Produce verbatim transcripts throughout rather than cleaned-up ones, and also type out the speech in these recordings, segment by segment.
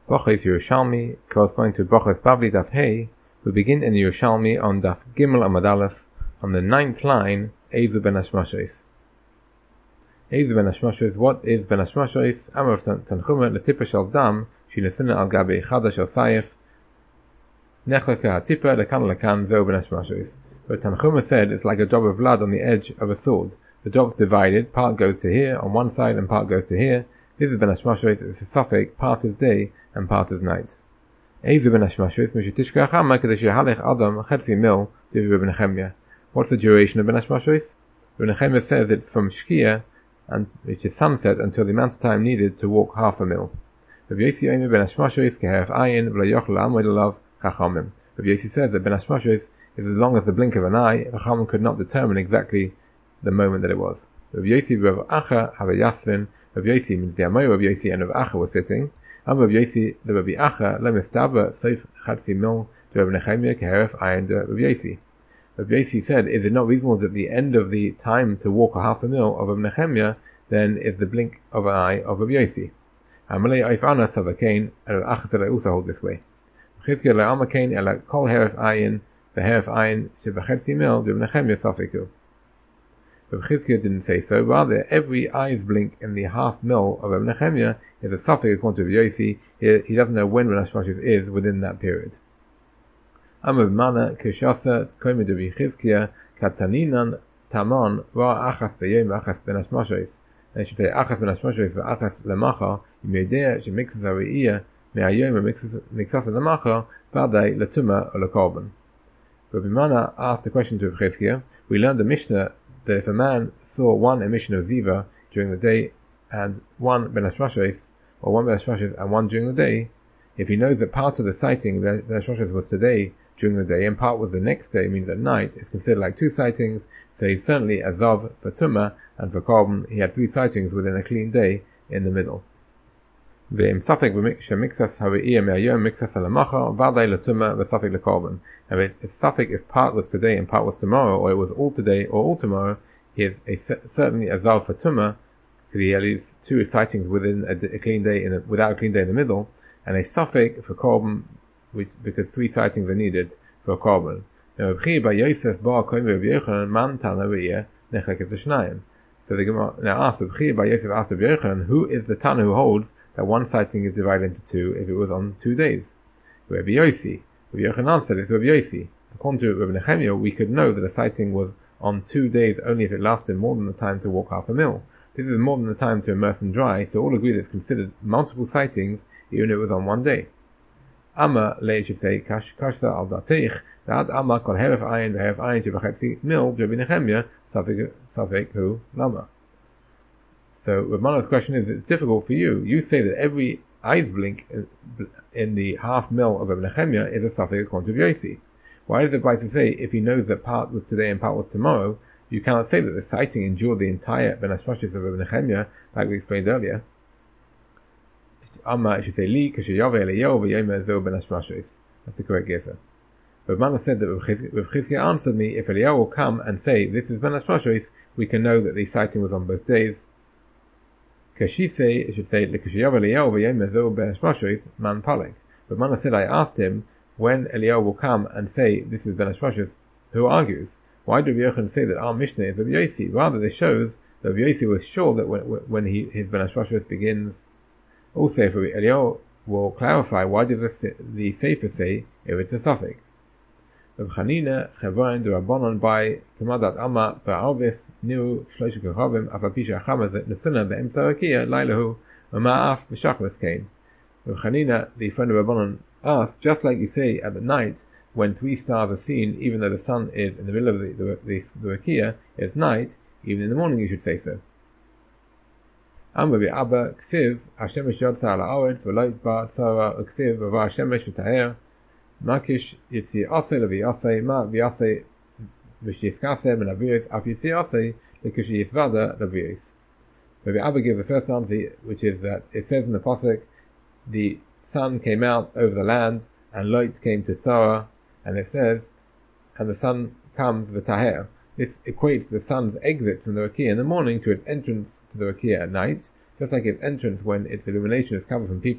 Bochos Yerushalmi, corresponding to Bochos Bavli Daf Hey, we begin in Yerushalmi on Daf Gimel Amud Aleph, on the ninth line, Eizu ben Hashmashos. Eizu ben Hashmashos, what is ben Hashmashos? Amar Tanchuma, Letipa Shal Dam, Shinasina al Gabi Chadash al Sayef, Nechleka Hatipa, Lekan Lekan, Zeu ben Hashmashos. But Tanchuma said it's like a drop of blood on the edge of a sword. The drop's divided, part goes to here on one side and part goes to here. This is ben Hashmashos, it's a suffix, part is day and part is night. Eizu ben Hashmashos, Mishitishka Chama, Kadesh Yehalech Adam, Chetzi Mil, Divi ben Nechemya. What's the duration of ben Hashmashos? Ben Nechemya says it's from Shkia, and which is sunset, until the amount of time needed to walk half a mil. Rabbi Yossi Omer ben Hashmashos, Keheref Ayin, V'lo Yochel Amod Alav, Chachamim. Rabbi Yossi says that ben Hashmashos is as long as the blink of an eye. Chachamim could not determine exactly the moment that it was. Rabbi Yossi Rav Acha have a Yasvin. Rabbi Yossi means the Amoy Rabbi Yossi and Rav Acha were sitting. And Rabbi Yossi, the Rabbi Acha, Lemistaba, Seif Chatzi Mil, to Rabbi Nechemya, Keheref Ayin, to Rabbi Yossi. Rabbi Yossi said, is it not reasonable that the end of the time to walk a half a mil of Rabbi Nechemya then is the blink of an eye of Rabbi Yossi? Amalei Oif Anas Havakain, and Rabbi Acha said I also hold this way. Chizkiya le'amakain ela kol heref ayin, the heref ayin shebachetzi mil, Rabbi Nechemya safiku. Rabbi Chizkiya didn't say so, rather every eye's blink in the half mil of Rabbi Nechemya is a suffix according to Rabbi Yossi. He, he doesn't know when ben Hashmashos is within that period. Amar Mana Kishasa Koimid Rabbi Chizkiya Kataninan Taman Ra Achas B'Yom Achas Ben Hashmashos. And it should say Achas Ben Hashmashos V'Achas Lemacha Yimedea Shemixas Ha'Re'iyah Me'ayom Mixas Lemacha V'Adai Latuma or Lakorban. Rabbi Mana asked the question to Rabbi Chizkiya. We learned the Mishnah that if a man saw one emission of Ziva during the day and one Ben Hashmashos, or one Ben Hashmashos and one during the day, if he knows that part of the sighting Ben Hashmashos was today during the day and part was the next day, means at night, it's considered like two sightings, so he's certainly a Zav for Tumah, and for Korban he had three sightings within a clean day in the middle. And if the suffix if part was today and part was tomorrow, or it was all today or all tomorrow, he is a, certainly a Zav for Tumah, because he had these two sightings within a, a clean day in a, without a clean day in the middle, and a suffix for Korban, which, because three sightings are needed for a Korban. Now, so the Gemara now asks, by Yosef asked Rabbi Yochanan, who is the Tana who holds that one sighting is divided into two if it was on two days? Rabbi Yossi. Rabbi Yochanan said it's Rabbi Yossi. According to Rabbi Nechemya, we could know that a sighting was on two days only if it lasted more than the time to walk half a mil. This is more than the time to immerse and dry, so all agree that it's considered multiple sightings even if it was on one day. Amma le should say kash kashta al dateich that amma kol heref ayin the heref ayin shebachetzi mil Rabbi Nechemya safek hu lama. So Ramana's question is, it's difficult for you. You say that every eye's blink in the half mil of Rabbi Nechemya is a suffix according to Yossi. Why does the Brisa say if he knows that part was today and part was tomorrow, you cannot say that the sighting endured the entire Ben Hashmashos of Rabbi Nechemya, like we explained earlier? Amma should say li kashiyave eliyahu v'yomer zeu ben Hashmashos. That's the correct answer. But Mana said that Rav Chizkiya answered me, if Eliyahu will come and say this is ben Hashmashos, we can know that the sighting was on both days. Kashise, it should say likashiyave eliyahu v'yomer zeu ben Hashmashos man paleg. But Mana said, I asked him when Eliyahu will come and say this is ben Hashmashos, who argues? Why do Rabbi Yochanan say that our Mishnah is Rabbi Yossi? Rather, this shows that Rabbi Yossi was sure that when, when he, his ben Hashmashos begins. Also, if Eliyahu will clarify, why does the, the Sefer say if it's a suffix? Rav Chanina Chevron the Rabbanon by Kamadat Amma Ba'alvis Niu Shloisha Kechavim Afapisha Chamaz Nesuna Be'emtza Rakia Lailahu Ma'af B'Shachmas Kain. Rav Chanina, the friend of Rabbanon, asked, just like you say at the night when three stars are seen, even though the sun is in the middle of the the, the, the Rakia, it's night. Even in the morning, you should say so. Amr Abba Ksiv Hashemesh Yotza Ala Aretz V'Lo Yitzba Tzara Ksiv V'Va Hashemesh V'Taher Makish Yitzi Asay Levi Asay Ma V'Asay V'Shyiskaseh Ben Aviris Af Yitzi Asay L'Kish Yitzvada Leviris. Rabbi Abba gave the first answer, which is that it says in the pasuk, the sun came out over the land and Lot came to Tzara, and it says, and the sun comes V'Taher. This equates the sun's exit from the Rakia in the morning to its entrance to the Rakia at night, just like its entrance when its illumination is covered from people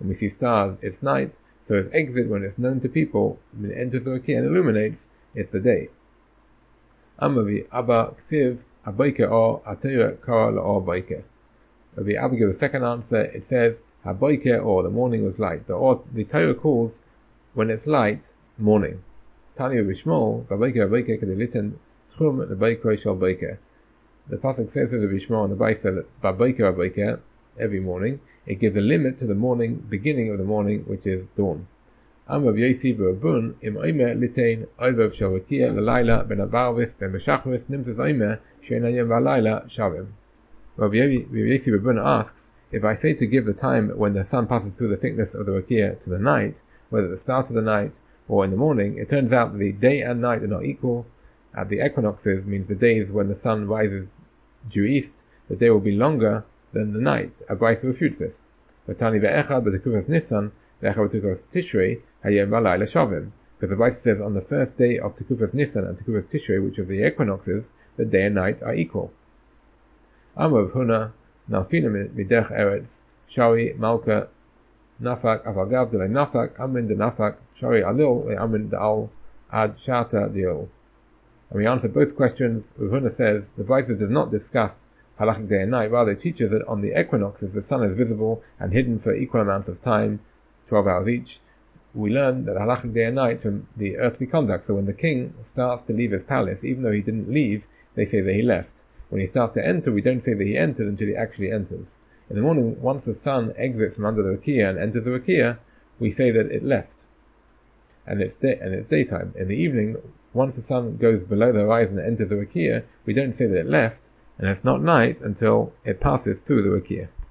When we see stars, it's night. So its exit, when it's known to people, when it enters the Rakia and illuminates, it's the day. Amavi Abba Ksiv Abayke or Atira Kara or Bayke. Rabbi Abba gives a second answer. It says Habayke or the morning was light. The or the Torah calls when it's light morning. Tani Rabbi Shmuel Babayke Abayke Kedelitin Schum Abayke Shal Bayke. The pasuk says of Rabbi Shmuel and the Bayke that Babayke Abayke every morning. It gives a limit to the morning, beginning of the morning, which is dawn. Am Rav Yosi b'Rabun im Omer litain oivav shel Rakia l'layla ben abarvis ben b'shachris nimtzes Omer she'en hayom v'alayla shavim. Rav Yosi b'Rabun asks, if I say to give the time when the sun passes through the thickness of the Rakia to the night, whether at the start of the night or in the morning, it turns out that the day and night are not equal. At the equinoxes means the days when the sun rises due east, the day will be longer than the night. A Brisa refutes this. Vatani ve'echad b'tekufas Nisan ve'echad b'tekufas Tishrei hayom v'alayla shavim. Because the Brisa says on the first day of Tekufas Nisan and Tekufas Tishrei, which are the equinoxes, the day and night are equal. Amar Rav Huna nalfina midech eretz shari malka nafak avagav delay nafak amrin de nafak shari alil le amrin de al ad shata deal. And we answer both questions. Rav Huna says the Brisa does not discuss halachic day and night, rather it teaches that on the equinoxes the sun is visible and hidden for equal amounts of time, twelve hours each. We learn that halachic day and night from the earthly conduct. So when the king starts to leave his palace, even though he didn't leave, they say that he left. When he starts to enter, we don't say that he entered until he actually enters. In the morning, once the sun exits from under the Rakia and enters the Rakia, we say that it left, and it's day, and it's daytime. In the evening, once the sun goes below the horizon and enters the Rakia, we don't say that it left, and it's not night until it passes through the Rakia.